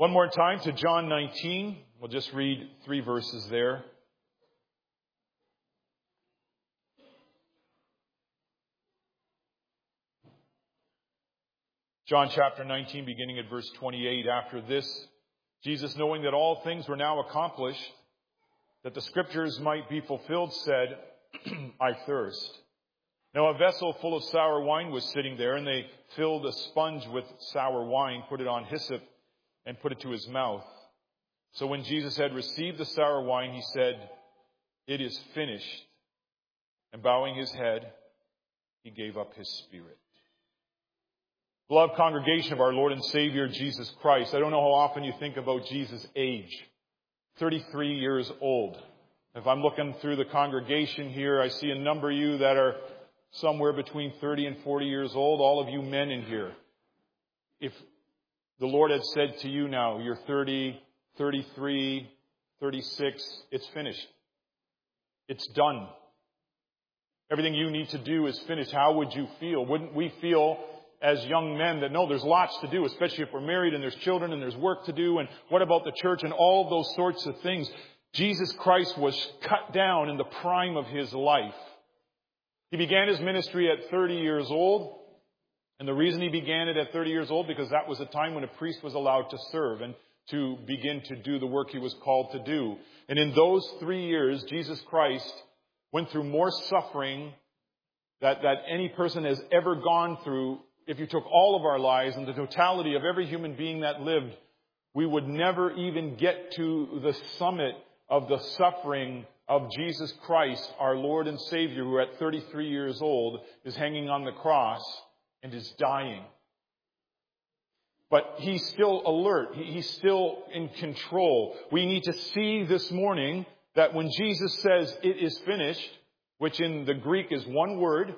One more time to John 19. We'll just read 3 verses there. John chapter 19, beginning at verse 28. After this, Jesus, knowing that all things were now accomplished, that the scriptures might be fulfilled, said, I thirst. Now a vessel full of sour wine was sitting there, and they filled a sponge with sour wine, put it on hyssop, and put it to his mouth. So when Jesus had received the sour wine, he said, it is finished. And bowing his head, he gave up his spirit. Beloved congregation of our Lord and Savior, Jesus Christ, I don't know how often you think about Jesus' age. 33 years old. If I'm looking through the congregation here, I see a number of you that are somewhere between 30 and 40 years old, all of you men in here. If the Lord had said to you now, you're 30, 33, 36, it's finished. It's done. Everything you need to do is finished. How would you feel? Wouldn't we feel as young men that, no, there's lots to do, especially if we're married and there's children and there's work to do, and what about the church and all those sorts of things? Jesus Christ was cut down in the prime of his life. He began his ministry at 30 years old, and the reason he began it at 30 years old, because that was a time when a priest was allowed to serve and to begin to do the work he was called to do. And in those 3 years, Jesus Christ went through more suffering that any person has ever gone through. If you took all of our lives and the totality of every human being that lived, we would never even get to the summit of the suffering of Jesus Christ, our Lord and Savior, who at 33 years old is hanging on the cross and is dying. But he's still alert. He's still in control. We need to see this morning that when Jesus says it is finished, which in the Greek is one word,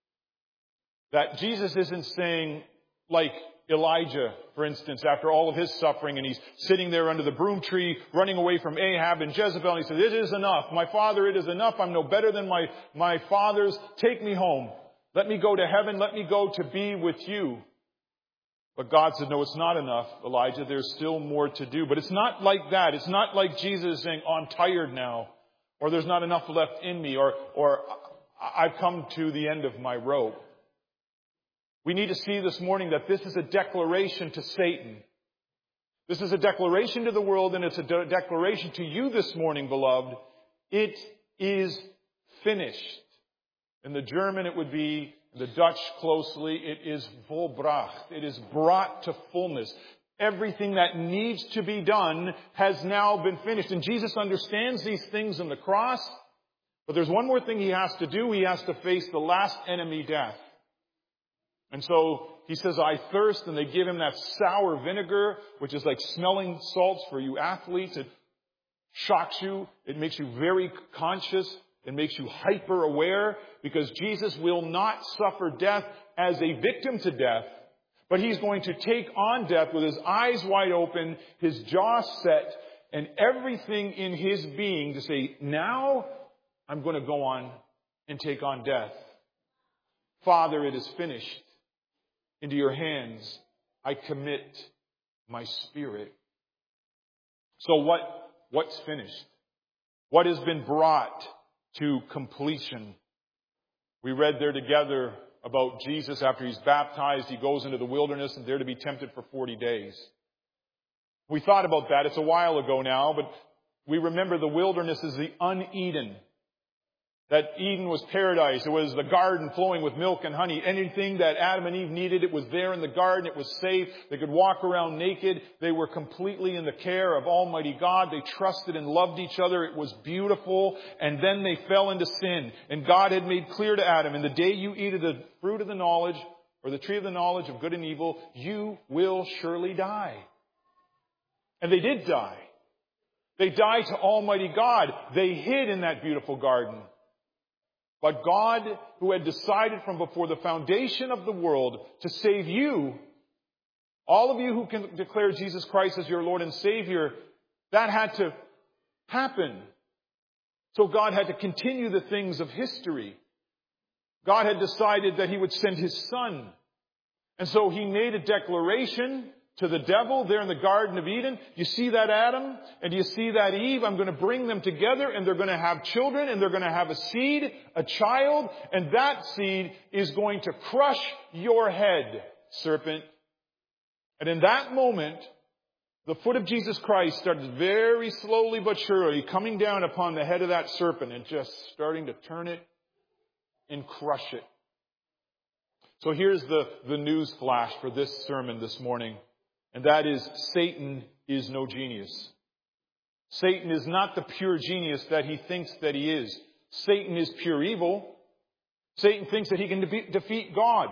that Jesus isn't saying like Elijah, for instance, after all of his suffering, and he's sitting there under the broom tree, running away from Ahab and Jezebel, and he says, it is enough. My father, it is enough. I'm no better than my fathers. Take me home. Let me go to heaven. Let me go to be with you. But God said, no, it's not enough, Elijah. There's still more to do. But it's not like that. It's not like Jesus saying, oh, I'm tired now, or there's not enough left in me, or I've come to the end of my rope. We need to see this morning that this is a declaration to Satan. This is a declaration to the world, and it's a declaration to you this morning, beloved. It is finished. In the German, it would be, the Dutch closely, it is volbracht. It is brought to fullness. Everything that needs to be done has now been finished. And Jesus understands these things in the cross. But there's one more thing he has to do. He has to face the last enemy, death. And so he says, I thirst, and they give him that sour vinegar, which is like smelling salts for you athletes. It shocks you. It makes you very conscious. It makes you hyper aware, because Jesus will not suffer death as a victim to death, but he's going to take on death with his eyes wide open, his jaw set, and everything in his being to say, now I'm going to go on and take on death. Father, it is finished. Into your hands I commit my spirit. So what's finished? What has been brought to completion? We read there together about Jesus after he's baptized. He goes into the wilderness and there to be tempted for 40 days. We thought about that. It's a while ago now, but we remember the wilderness is the un-Eden. That Eden was paradise. It was the garden flowing with milk and honey. Anything that Adam and Eve needed, it was there in the garden. It was safe. They could walk around naked. They were completely in the care of Almighty God. They trusted and loved each other. It was beautiful. And then they fell into sin. And God had made clear to Adam, in the day you eat of the fruit of the knowledge, or the tree of the knowledge of good and evil, you will surely die. And they did die. They died to Almighty God. They hid in that beautiful garden. But God, who had decided from before the foundation of the world to save you, all of you who can declare Jesus Christ as your Lord and Savior, that had to happen. So God had to continue the things of history. God had decided that he would send his Son. And so he made a declaration to the devil there in the Garden of Eden, you see that Adam and you see that Eve, I'm going to bring them together and they're going to have children and they're going to have a seed, a child, and that seed is going to crush your head, serpent. And in that moment, the foot of Jesus Christ starts very slowly but surely coming down upon the head of that serpent and just starting to turn it and crush it. So here's the news flash for this sermon this morning. And that is, Satan is no genius. Satan is not the pure genius that he thinks that he is. Satan is pure evil. Satan thinks that he can defeat God.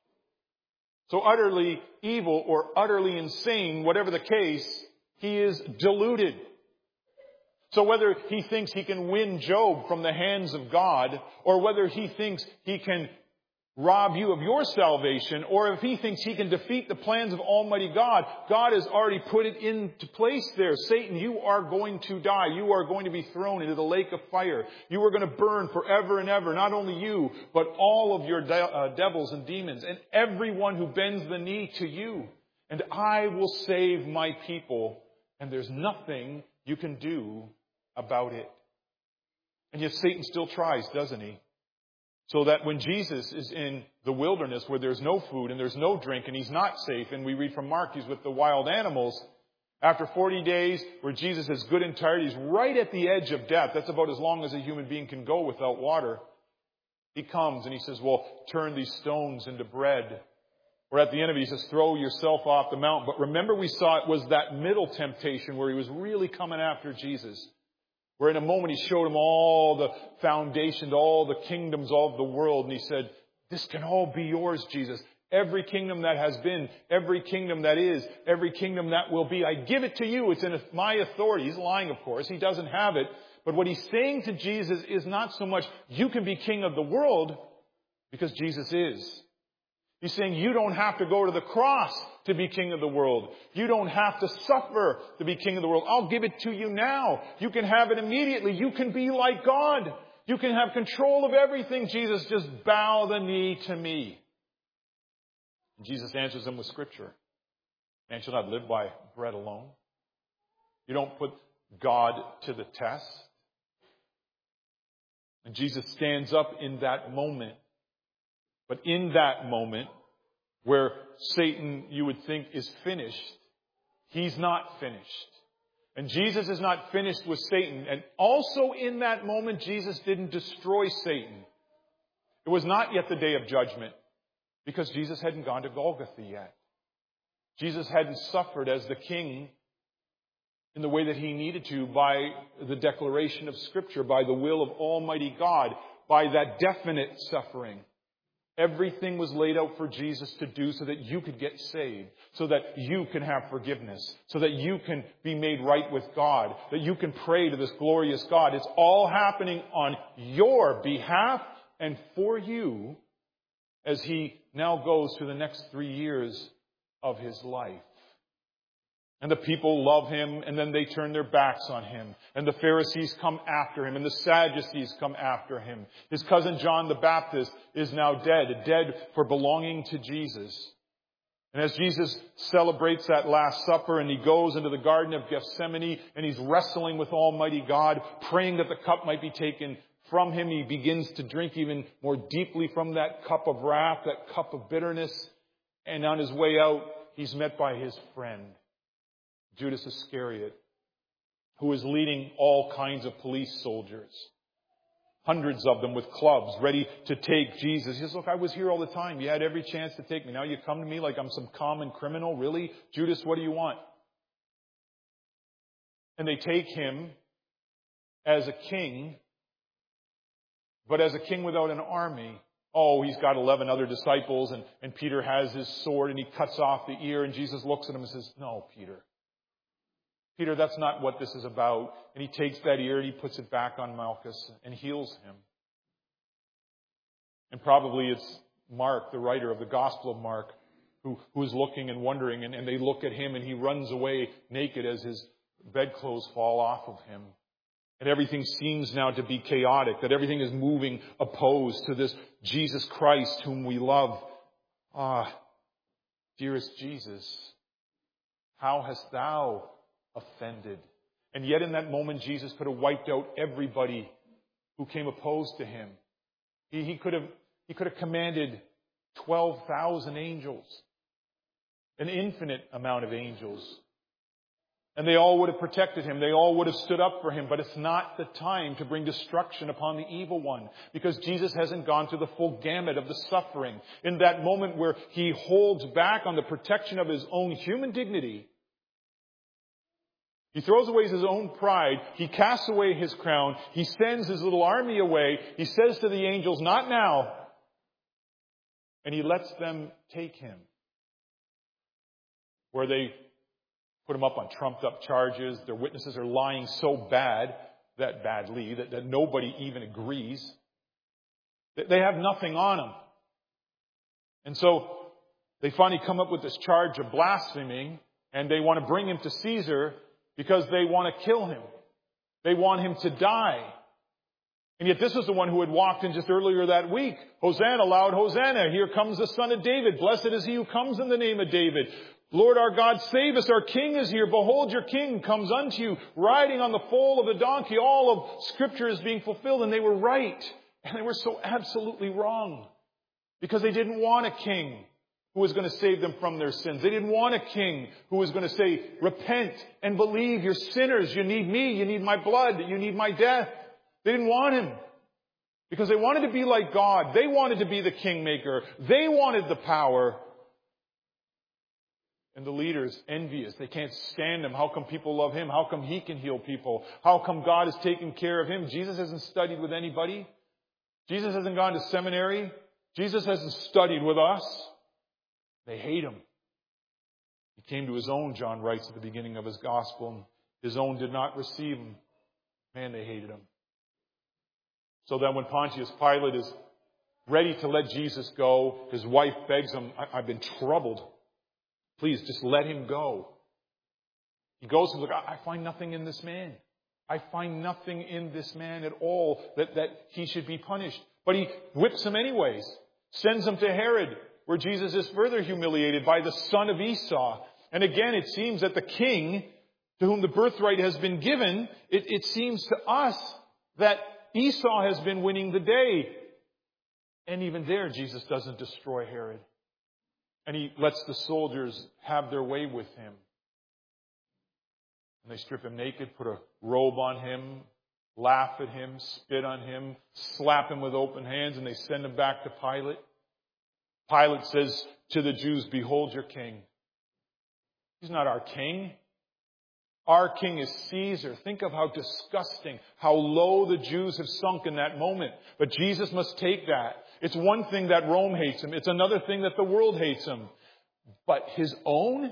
So utterly evil or utterly insane, whatever the case, he is deluded. So whether he thinks he can win Job from the hands of God, or whether he thinks he can rob you of your salvation, or if he thinks he can defeat the plans of Almighty God, God has already put it into place there. Satan, you are going to die. You are going to be thrown into the lake of fire. You are going to burn forever and ever. Not only you, but all of your devils and demons and everyone who bends the knee to you. And I will save my people. And there's nothing you can do about it. And yet Satan still tries, doesn't he? So that when Jesus is in the wilderness where there's no food and there's no drink and he's not safe, and we read from Mark, he's with the wild animals, after 40 days where Jesus is good and tired, he's right at the edge of death. That's about as long as a human being can go without water. He comes and he says, well, turn these stones into bread. Or at the end of it, he says, throw yourself off the mountain. But remember, we saw it was that middle temptation where he was really coming after Jesus. Where in a moment he showed him all the foundations, all the kingdoms of the world. And he said, this can all be yours, Jesus. Every kingdom that has been, every kingdom that is, every kingdom that will be. I give it to you. It's in my authority. He's lying, of course. He doesn't have it. But what he's saying to Jesus is not so much, you can be king of the world, because Jesus is. He's saying you don't have to go to the cross to be king of the world. You don't have to suffer to be king of the world. I'll give it to you now. You can have it immediately. You can be like God. You can have control of everything, Jesus. Just bow the knee to me. And Jesus answers him with Scripture. Man shall not live by bread alone. You don't put God to the test. And Jesus stands up in that moment. But in that moment, where Satan, you would think, is finished, he's not finished. And Jesus is not finished with Satan. And also in that moment, Jesus didn't destroy Satan. It was not yet the day of judgment, because Jesus hadn't gone to Golgotha yet. Jesus hadn't suffered as the king in the way that he needed to by the declaration of Scripture, by the will of Almighty God, by that definite suffering. Everything was laid out for Jesus to do so that you could get saved, so that you can have forgiveness, so that you can be made right with God, that you can pray to this glorious God. It's all happening on your behalf and for you as he now goes through the next 3 years of his life. And the people love him, and then they turn their backs on him. And the Pharisees come after him, and the Sadducees come after him. His cousin John the Baptist is now dead for belonging to Jesus. And as Jesus celebrates that Last Supper, and he goes into the Garden of Gethsemane, and he's wrestling with Almighty God, praying that the cup might be taken from him, he begins to drink even more deeply from that cup of wrath, that cup of bitterness. And on his way out, he's met by his friend, Judas Iscariot, who is leading all kinds of police soldiers. Hundreds of them with clubs ready to take Jesus. He says, look, I was here all the time. You had every chance to take me. Now you come to me like I'm some common criminal. Really? Judas, what do you want? And they take him as a king, but as a king without an army. Oh, he's got 11 other disciples, and Peter has his sword, and he cuts off the ear, and Jesus looks at him and says, no, Peter, that's not what this is about. And he takes that ear and he puts it back on Malchus and heals him. And probably it's Mark, the writer of the Gospel of Mark, who is looking and wondering, and they look at him and he runs away naked as his bedclothes fall off of him. And everything seems now to be chaotic, that everything is moving opposed to this Jesus Christ whom we love. Ah, dearest Jesus, How hast thou offended? And yet in that moment, Jesus could have wiped out everybody who came opposed to him. He could have commanded 12,000 angels, an infinite amount of angels. And they all would have protected him. They all would have stood up for him. But it's not the time to bring destruction upon the evil one, because Jesus hasn't gone through the full gamut of the suffering. In that moment where he holds back on the protection of his own human dignity, he throws away his own pride. He casts away his crown. He sends his little army away. He says to the angels, "Not now." And he lets them take him, where they put him up on trumped up charges. Their witnesses are lying so badly that nobody even agrees. They have nothing on him. And so they finally come up with this charge of blaspheming, and they want to bring him to Caesar because they want to kill him. They want him to die. And yet this was the one who had walked in just earlier that week. Hosanna, loud Hosanna. Here comes the Son of David. Blessed is he who comes in the name of David. Lord our God, save us. Our King is here. Behold, your King comes unto you, riding on the foal of a donkey. All of Scripture is being fulfilled. And they were right. And they were so absolutely wrong. Because they didn't want a king who was going to save them from their sins. They didn't want a king who was going to say, repent and believe. You're sinners. You need me. You need my blood. You need my death. They didn't want him. Because they wanted to be like God. They wanted to be the kingmaker. They wanted the power. And the leaders, envious. They can't stand him. How come people love him? How come he can heal people? How come God is taking care of him? Jesus hasn't studied with anybody. Jesus hasn't gone to seminary. Jesus hasn't studied with us. They hate him. He came to his own, John writes at the beginning of his gospel. His own did not receive him. Man, they hated him. So then when Pontius Pilate is ready to let Jesus go, his wife begs him, I've been troubled. Please, just let him go. He goes and looks, I find nothing in this man. I find nothing in this man at all that he should be punished. But he whips him anyways. Sends him to Herod, where Jesus is further humiliated by the son of Esau. And again, it seems that the king, to whom the birthright has been given, it seems to us that Esau has been winning the day. And even there, Jesus doesn't destroy Herod. And he lets the soldiers have their way with him. And they strip him naked, put a robe on him, laugh at him, spit on him, slap him with open hands, and they send him back to Pilate. Pilate says to the Jews, behold your king. He's not our king. Our king is Caesar. Think of how disgusting, how low the Jews have sunk in that moment. But Jesus must take that. It's one thing that Rome hates him. It's another thing that the world hates him. But his own?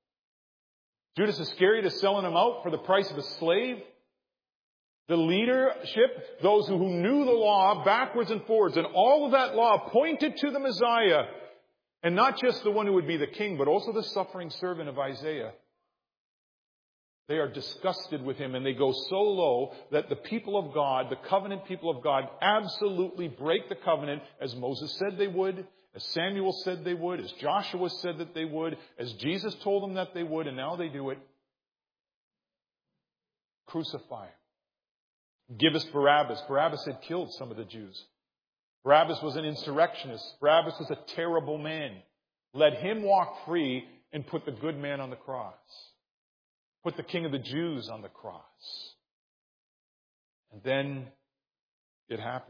Judas Iscariot is selling him out for the price of a slave. The leadership, those who knew the law backwards and forwards, and all of that law pointed to the Messiah. And not just the one who would be the king, but also the suffering servant of Isaiah. They are disgusted with him, and they go so low that the people of God, the covenant people of God, absolutely break the covenant, as Moses said they would, as Samuel said they would, as Joshua said that they would, as Jesus told them that they would, and now they do it. Crucify him. Give us Barabbas. Barabbas had killed some of the Jews. Barabbas was an insurrectionist. Barabbas was a terrible man. Let him walk free and put the good man on the cross. Put the King of the Jews on the cross. And then it happens.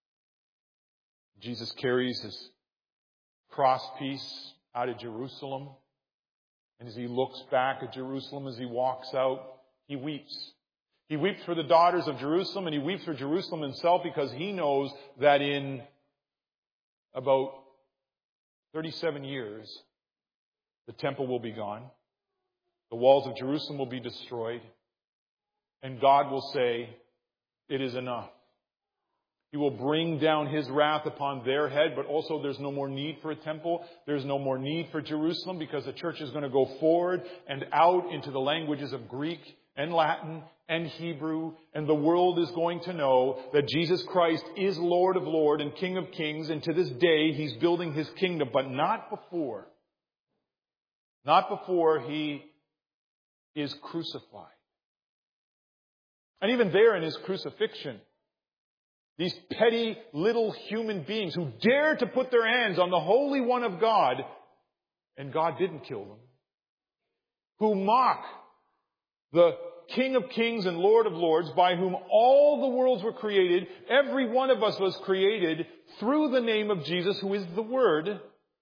Jesus carries his cross piece out of Jerusalem. And as he looks back at Jerusalem as he walks out, he weeps. He weeps for the daughters of Jerusalem, and he weeps for Jerusalem himself, because he knows that in about 37 years, the temple will be gone. The walls of Jerusalem will be destroyed. And God will say, it is enough. He will bring down his wrath upon their head, but also there's no more need for a temple. There's no more need for Jerusalem, because the church is going to go forward and out into the languages of Greek and Latin and Hebrew. And the world is going to know that Jesus Christ is Lord of Lords and King of Kings. And to this day, he's building his kingdom, but not before. Not before he is crucified. And even there in his crucifixion, these petty little human beings who dare to put their hands on the Holy One of God, and God didn't kill them, who mock the King of Kings and Lord of Lords, by whom all the worlds were created. Every one of us was created through the name of Jesus, who is the Word.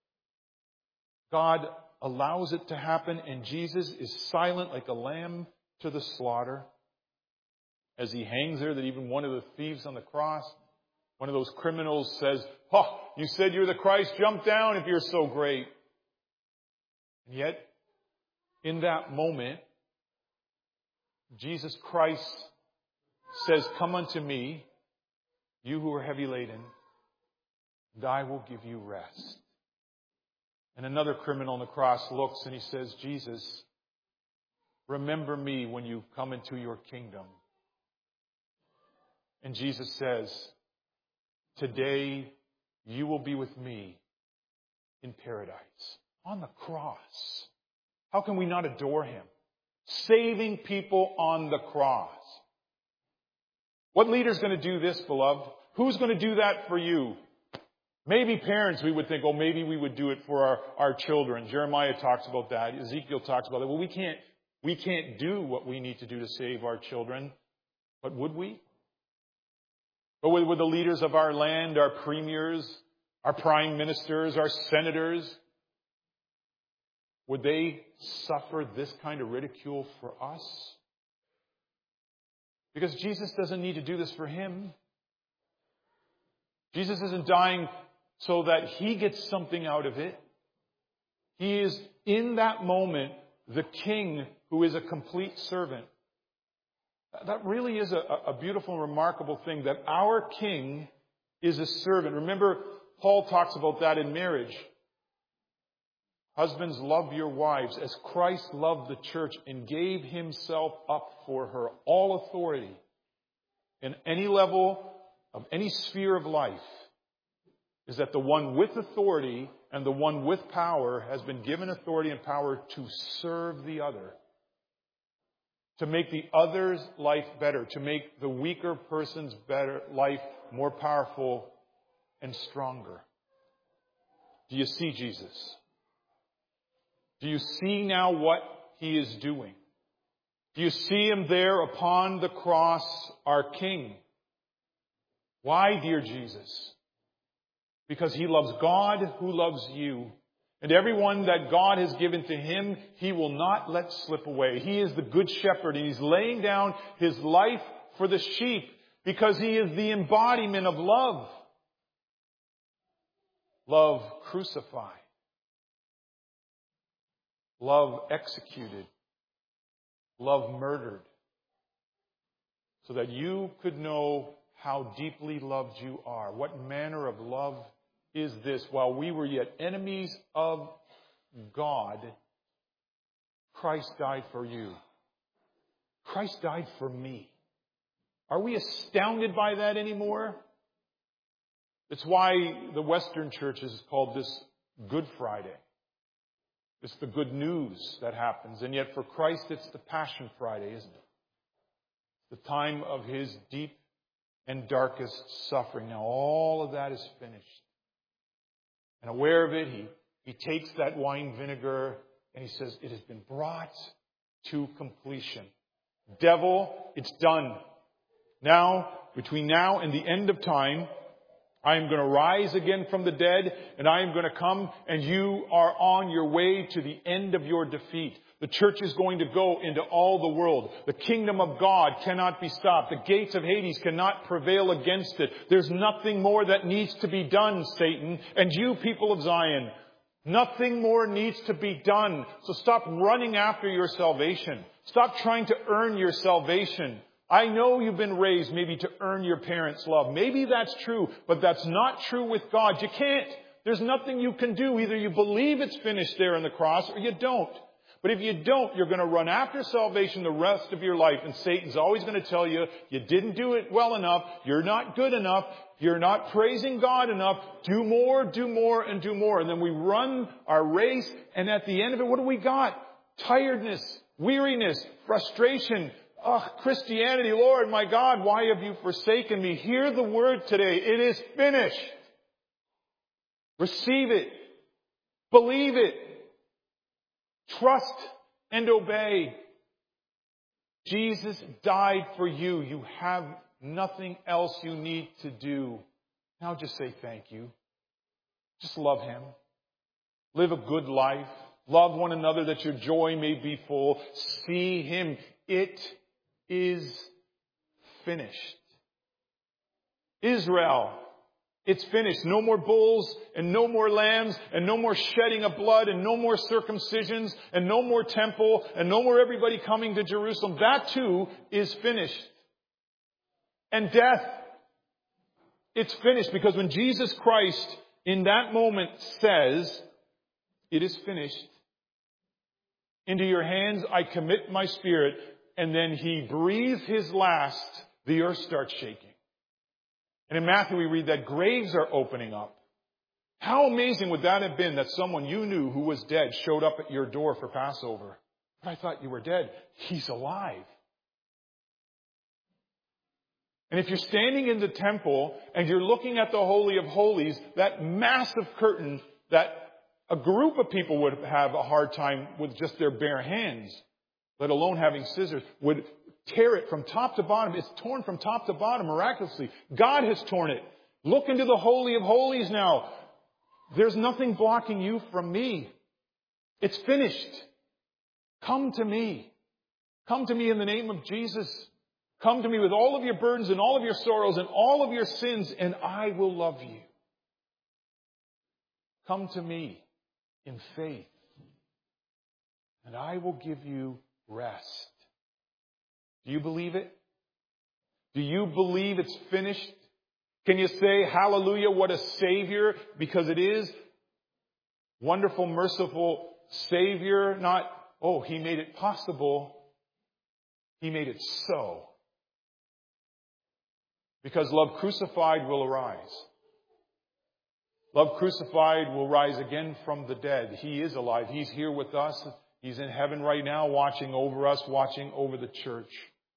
God allows it to happen, and Jesus is silent like a lamb to the slaughter. As he hangs there, that even one of the thieves on the cross, one of those criminals says, "Oh, you said you're the Christ, jump down if you're so great." And yet, in that moment, Jesus Christ says, "Come unto me, you who are heavy laden, and I will give you rest." And another criminal on the cross looks and he says, "Jesus, remember me when you come into your kingdom." And Jesus says, "Today you will be with me in paradise." On the cross. How can we not adore him? Saving people on the cross. What leader's going to do this, beloved? Who's going to do that for you? Maybe parents, we would think, oh, maybe we would do it for our children. Jeremiah talks about that. Ezekiel talks about that. Well, we can't do what we need to do to save our children. But would we? But would the leaders of our land, our premiers, our prime ministers, our senators, would they suffer this kind of ridicule for us? Because Jesus doesn't need to do this for him. Jesus isn't dying so that he gets something out of it. He is, in that moment, the king who is a complete servant. That really is a beautiful and remarkable thing, that our king is a servant. Remember, Paul talks about that in marriage. Husbands, love your wives as Christ loved the church and gave himself up for her. All authority in any level of any sphere of life is that the one with authority and the one with power has been given authority and power to serve the other. To make the other's life better. To make the weaker person's life more powerful and stronger. Do you see Jesus? Do you see now what he is doing? Do you see him there upon the cross, our King? Why, dear Jesus? Because he loves God who loves you. And everyone that God has given to him, he will not let slip away. He is the good shepherd, and he's laying down his life for the sheep because he is the embodiment of love. Love crucified. Love executed. Love murdered. So that you could know how deeply loved you are. What manner of love is this? While we were yet enemies of God, Christ died for you. Christ died for me. Are we astounded by that anymore? It's why the Western churches called this Good Friday. It's the good news that happens. And yet for Christ, it's the Passion Friday, isn't it? The time of his deep and darkest suffering. Now all of that is finished. And aware of it, he takes that wine vinegar and he says, it has been brought to completion. Devil, it's done. Now, between now and the end of time, I am going to rise again from the dead, and I am going to come, and you are on your way to the end of your defeat. The church is going to go into all the world. The kingdom of God cannot be stopped. The gates of Hades cannot prevail against it. There's nothing more that needs to be done, Satan, and you people of Zion. Nothing more needs to be done. So stop running after your salvation. Stop trying to earn your salvation. I know you've been raised maybe to earn your parents' love. Maybe that's true, but that's not true with God. You can't. There's nothing you can do. Either you believe it's finished there on the cross or you don't. But if you don't, you're going to run after salvation the rest of your life. And Satan's always going to tell you, you didn't do it well enough. You're not good enough. You're not praising God enough. Do more, and do more. And then we run our race. And at the end of it, what do we got? Tiredness, weariness, frustration. Oh, Christianity, Lord, my God, why have you forsaken me? Hear the word today. It is finished. Receive it. Believe it. Trust and obey. Jesus died for you. You have nothing else you need to do. Now just say thank you. Just love Him. Live a good life. Love one another that your joy may be full. See Him. It is finished. Israel, it's finished. No more bulls and no more lambs and no more shedding of blood and no more circumcisions and no more temple and no more everybody coming to Jerusalem. That too is finished. And death, it's finished, because when Jesus Christ in that moment says, it is finished, into your hands I commit my spirit, and then He breathes His last, the earth starts shaking. And in Matthew we read that graves are opening up. How amazing would that have been that someone you knew who was dead showed up at your door for Passover? I thought you were dead. He's alive. And if you're standing in the temple and you're looking at the Holy of Holies, that massive curtain that a group of people would have a hard time with just their bare hands, let alone having scissors, would tear it from top to bottom. It's torn from top to bottom miraculously. God has torn it. Look into the Holy of Holies now. There's nothing blocking you from me. It's finished. Come to me. Come to me in the name of Jesus. Come to me with all of your burdens and all of your sorrows and all of your sins, and I will love you. Come to me in faith, and I will give you rest. Do you believe it? Do you believe it's finished? Can you say, hallelujah, what a Savior? Because it is. Wonderful, merciful Savior. Not, oh, He made it possible. He made it so. Because love crucified will arise. Love crucified will rise again from the dead. He is alive. He's here with us. He's in heaven right now, watching over us, watching over the church.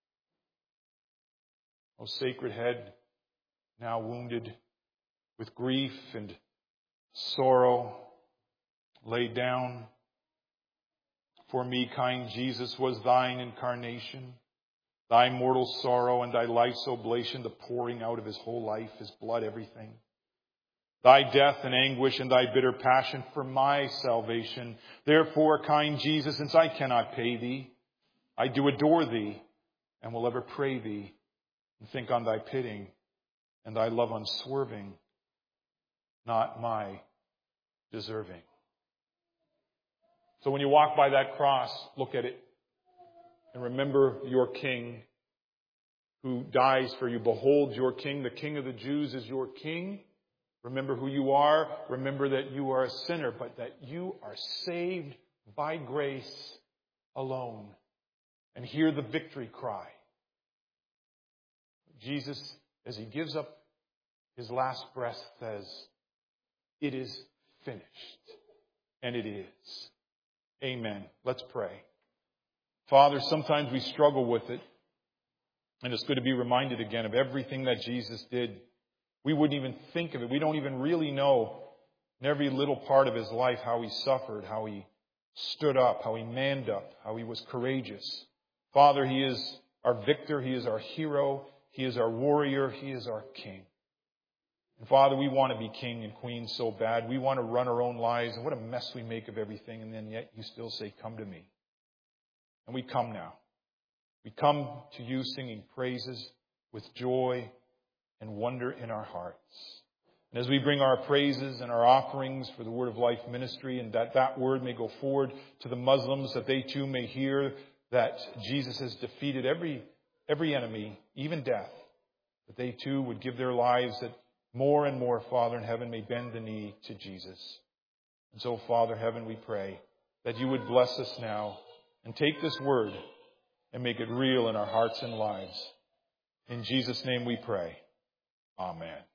O sacred head, now wounded with grief and sorrow, laid down. For me, kind Jesus, was thine incarnation, thy mortal sorrow and thy life's oblation, the pouring out of His whole life, His blood, everything. Thy death and anguish and thy bitter passion for my salvation. Therefore, kind Jesus, since I cannot pay thee, I do adore thee and will ever pray thee and think on thy pitying and thy love unswerving, not my deserving. So when you walk by that cross, look at it and remember your King who dies for you. Behold your King, the King of the Jews is your King. Remember who you are. Remember that you are a sinner, but that you are saved by grace alone. And hear the victory cry. Jesus, as He gives up His last breath, says, it is finished. And it is. Amen. Let's pray. Father, sometimes we struggle with it. And it's good to be reminded again of everything that Jesus did. We wouldn't even think of it. We don't even really know in every little part of His life how He suffered, how He stood up, how He manned up, how He was courageous. Father, He is our victor. He is our hero. He is our warrior. He is our King. And Father, we want to be king and queen so bad. We want to run our own lives. And what a mess we make of everything. And then yet you still say, come to me. And we come now. We come to you singing praises with joy and wonder in our hearts. And as we bring our praises and our offerings for the Word of Life ministry, and that word may go forward to the Muslims, that they too may hear that Jesus has defeated every enemy, even death, that they too would give their lives, that more and more, Father in heaven, may bend the knee to Jesus. And so, Father heaven, we pray that you would bless us now and take this word and make it real in our hearts and lives. In Jesus' name we pray. Amen.